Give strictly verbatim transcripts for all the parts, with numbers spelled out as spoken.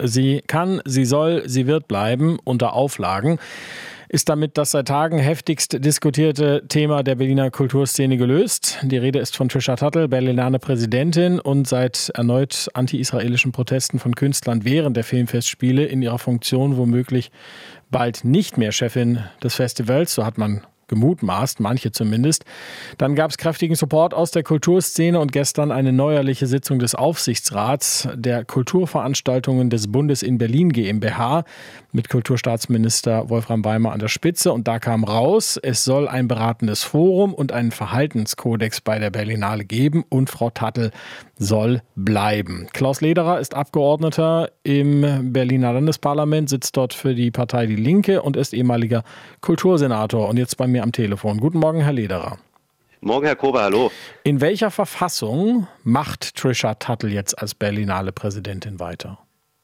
Sie kann, sie soll, sie wird bleiben unter Auflagen. Ist damit das seit Tagen heftigst diskutierte Thema der Berliner Kulturszene gelöst? Die Rede ist von Trisha Tuttle, Berlinale Präsidentin und seit erneut anti-israelischen Protesten von Künstlern während der Filmfestspiele in ihrer Funktion womöglich bald nicht mehr Chefin des Festivals, so hat man gemutmaßt, manche zumindest. Dann gab es kräftigen Support aus der Kulturszene und gestern eine neuerliche Sitzung des Aufsichtsrats der Kulturveranstaltungen des Bundes in Berlin GmbH mit Kulturstaatsminister Wolfram Weimer an der Spitze. Und da kam raus, es soll ein beratendes Forum und einen Verhaltenskodex bei der Berlinale geben und Frau Tuttle soll bleiben. Klaus Lederer ist Abgeordneter im Berliner Landesparlament, sitzt dort für die Partei Die Linke und ist ehemaliger Kultursenator und jetzt bei mir am Telefon. Guten Morgen, Herr Lederer. Morgen, Herr Kober, hallo. In welcher Verfassung macht Trisha Tuttle jetzt als Berlinale Präsidentin weiter?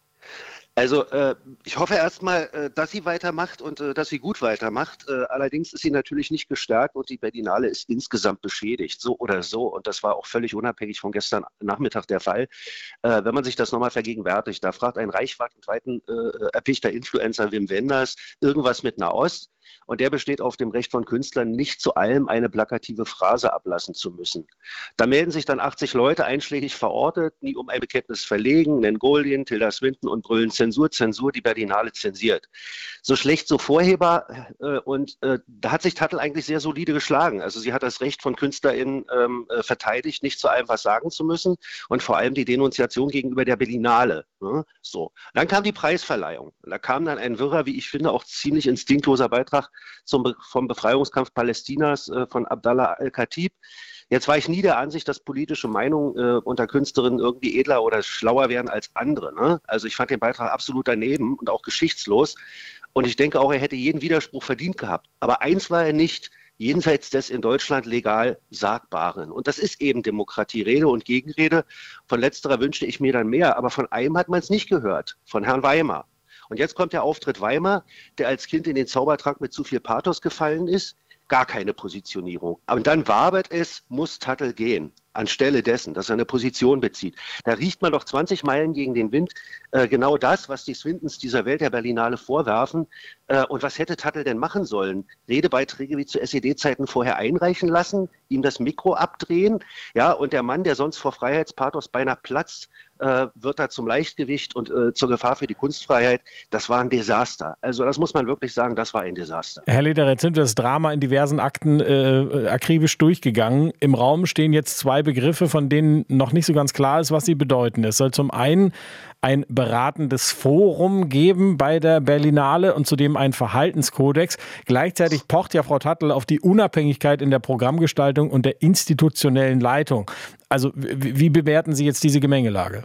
Also äh, ich hoffe erstmal, äh, dass sie weitermacht und äh, dass sie gut weitermacht. Äh, allerdings ist sie natürlich nicht gestärkt und die Berlinale ist insgesamt beschädigt, so oder so. Und das war auch völlig unabhängig von gestern Nachmittag der Fall. Äh, wenn man sich das nochmal vergegenwärtigt, da fragt ein reichweiten äh, erpichter Influencer Wim Wenders irgendwas mit Nahost. Und der besteht auf dem Recht von Künstlern, nicht zu allem eine plakative Phrase ablassen zu müssen. Da melden sich dann achtzig Leute einschlägig verortet, die um ein Bekenntnis verlegen, nennen Goldien, Tilda Swinton und brüllen Zensur, Zensur, die Berlinale zensiert. So schlecht, so vorheber. Äh, und äh, da hat sich Tuttle eigentlich sehr solide geschlagen. Also sie hat das Recht von KünstlerInnen ähm, äh, verteidigt, nicht zu allem was sagen zu müssen und vor allem die Denunziation gegenüber der Berlinale. Ne? So. Dann kam die Preisverleihung. Da kam dann ein wirrer, wie ich finde, auch ziemlich instinktloser Beitrag Zum Be- vom Befreiungskampf Palästinas äh, von Abdallah al-Khatib. Jetzt war ich nie der Ansicht, dass politische Meinungen äh, unter Künstlerinnen irgendwie edler oder schlauer werden als andere. Ne? Also ich fand den Beitrag absolut daneben und auch geschichtslos. Und ich denke auch, er hätte jeden Widerspruch verdient gehabt. Aber eins war er nicht, jenseits des in Deutschland legal Sagbaren. Und das ist eben Demokratie, Rede und Gegenrede. Von letzterer wünschte ich mir dann mehr. Aber von einem hat man es nicht gehört, von Herrn Weimer. Und jetzt kommt der Auftritt Weimer, der als Kind in den Zaubertrank mit zu viel Pathos gefallen ist. Gar keine Positionierung. Aber dann wabert es, muss Tuttle gehen. Anstelle dessen, dass er eine Position bezieht. Da riecht man doch zwanzig Meilen gegen den Wind. Äh, genau das, was die Swintons dieser Welt der Berlinale vorwerfen. Äh, und was hätte Tuttle denn machen sollen? Redebeiträge wie zu S E D-Zeiten vorher einreichen lassen, ihm das Mikro abdrehen. Ja, und der Mann, der sonst vor Freiheitspathos beinahe platzt, äh, wird da zum Leichtgewicht und äh, zur Gefahr für die Kunstfreiheit. Das war ein Desaster. Also das muss man wirklich sagen, das war ein Desaster. Herr Lederer, jetzt sind wir das Drama in diversen Akten äh, akribisch durchgegangen. Im Raum stehen jetzt zwei Begriffe, von denen noch nicht so ganz klar ist, was sie bedeuten. Es soll zum einen ein beratendes Forum geben bei der Berlinale und zudem ein Verhaltenskodex. Gleichzeitig pocht ja Frau Tuttle auf die Unabhängigkeit in der Programmgestaltung und der institutionellen Leitung. Also wie bewerten Sie jetzt diese Gemengelage?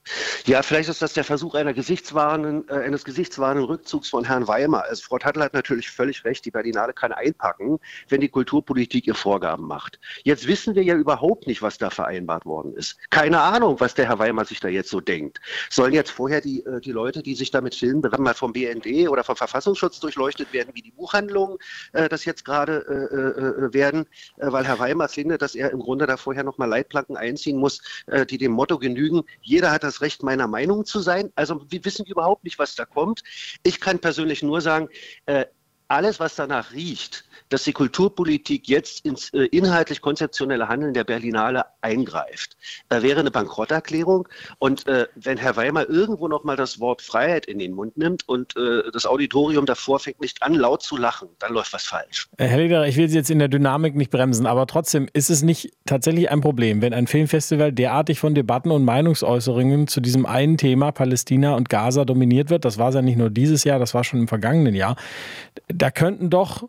Ja, vielleicht ist das der Versuch einer gesichtswahrenden, äh, eines gesichtswahrenden Rückzugs von Herrn Weimer. Also Frau Tuttle hat natürlich völlig recht, die Berlinale kann einpacken, wenn die Kulturpolitik ihr Vorgaben macht. Jetzt wissen wir ja überhaupt nicht, was da vereinbart worden ist. Keine Ahnung, was der Herr Weimer sich da jetzt so denkt. Sollen jetzt vorher die, äh, die Leute, die sich damit filmen, mal vom B N D oder vom Verfassungsschutz durchleuchtet werden, wie die Buchhandlungen äh, das jetzt gerade äh, äh, werden, äh, weil Herr Weimer findet, dass er im Grunde da vorher nochmal Leitplanken einziehen muss, äh, die dem Motto genügen, jeder hat das Recht, meiner Meinung zu sein. Also wir wissen überhaupt nicht, was da kommt. Ich kann persönlich nur sagen, äh, alles, was danach riecht, dass die Kulturpolitik jetzt ins äh, inhaltlich konzeptionelle Handeln der Berlinale eingreift, äh, wäre eine Bankrotterklärung. Und äh, wenn Herr Weimer irgendwo noch mal das Wort Freiheit in den Mund nimmt und äh, das Auditorium davor fängt nicht an, laut zu lachen, dann läuft was falsch. Herr Lederer, ich will Sie jetzt in der Dynamik nicht bremsen, aber trotzdem ist es nicht tatsächlich ein Problem, wenn ein Filmfestival derartig von Debatten und Meinungsäußerungen zu diesem einen Thema Palästina und Gaza dominiert wird. Das war es ja nicht nur dieses Jahr, das war schon im vergangenen Jahr. Da könnten doch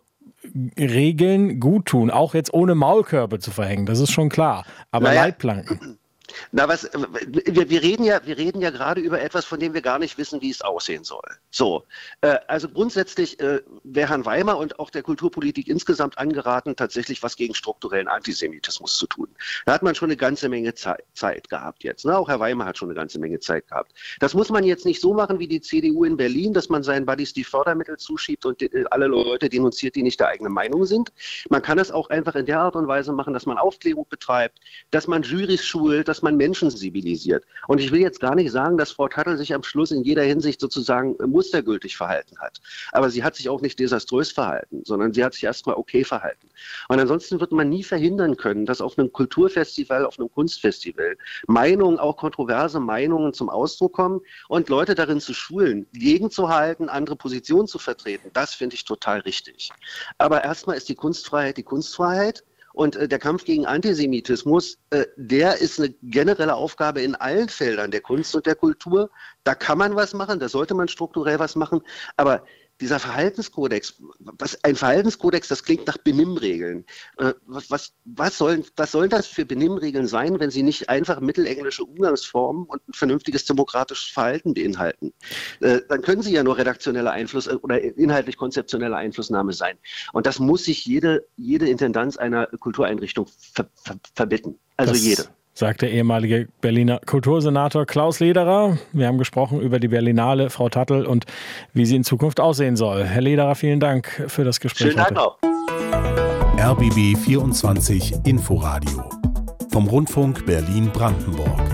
Regeln gut tun, auch jetzt ohne Maulkörbe zu verhängen, das ist schon klar. Aber naja, Leitplanken. Na, was, wir, wir reden ja, wir reden ja gerade über etwas, von dem wir gar nicht wissen, wie es aussehen soll. So, äh, also grundsätzlich äh, wäre Herrn Weimer und auch der Kulturpolitik insgesamt angeraten, tatsächlich was gegen strukturellen Antisemitismus zu tun. Da hat man schon eine ganze Menge Zeit, Zeit gehabt jetzt. Ne? Auch Herr Weimer hat schon eine ganze Menge Zeit gehabt. Das muss man jetzt nicht so machen wie die C D U in Berlin, dass man seinen Buddies die Fördermittel zuschiebt und die, alle Leute denunziert, die nicht der eigenen Meinung sind. Man kann es auch einfach in der Art und Weise machen, dass man Aufklärung betreibt, dass man Jurys schult, dass man man Menschen sensibilisiert. Und ich will jetzt gar nicht sagen, dass Frau Taddel sich am Schluss in jeder Hinsicht sozusagen mustergültig verhalten hat. Aber sie hat sich auch nicht desaströs verhalten, sondern sie hat sich erstmal okay verhalten. Und ansonsten wird man nie verhindern können, dass auf einem Kulturfestival, auf einem Kunstfestival Meinungen, auch kontroverse Meinungen zum Ausdruck kommen und Leute darin zu schulen, gegenzuhalten, andere Positionen zu vertreten. Das finde ich total richtig. Aber erstmal ist die Kunstfreiheit die Kunstfreiheit. Und äh, der Kampf gegen Antisemitismus, äh, der ist eine generelle Aufgabe in allen Feldern der Kunst und der Kultur. Da kann man was machen, da sollte man strukturell was machen. Aber dieser Verhaltenskodex, was, ein Verhaltenskodex, das klingt nach Benimmregeln. Äh, was, was, was, sollen, was sollen das für Benimmregeln sein, wenn sie nicht einfach mittelenglische Umgangsformen und ein vernünftiges demokratisches Verhalten beinhalten? Äh, dann können sie ja nur redaktioneller Einfluss oder inhaltlich konzeptionelle Einflussnahme sein. Und das muss sich jede, jede Intendanz einer Kultureinrichtung ver, ver, verbitten. Also das jede. Sagt der ehemalige Berliner Kultursenator Klaus Lederer. Wir haben gesprochen über die Berlinale, Frau Taddel und wie sie in Zukunft aussehen soll. Herr Lederer, vielen Dank für das Gespräch. Schönen Dank auch. R B B vierundzwanzig Inforadio vom Rundfunk Berlin-Brandenburg.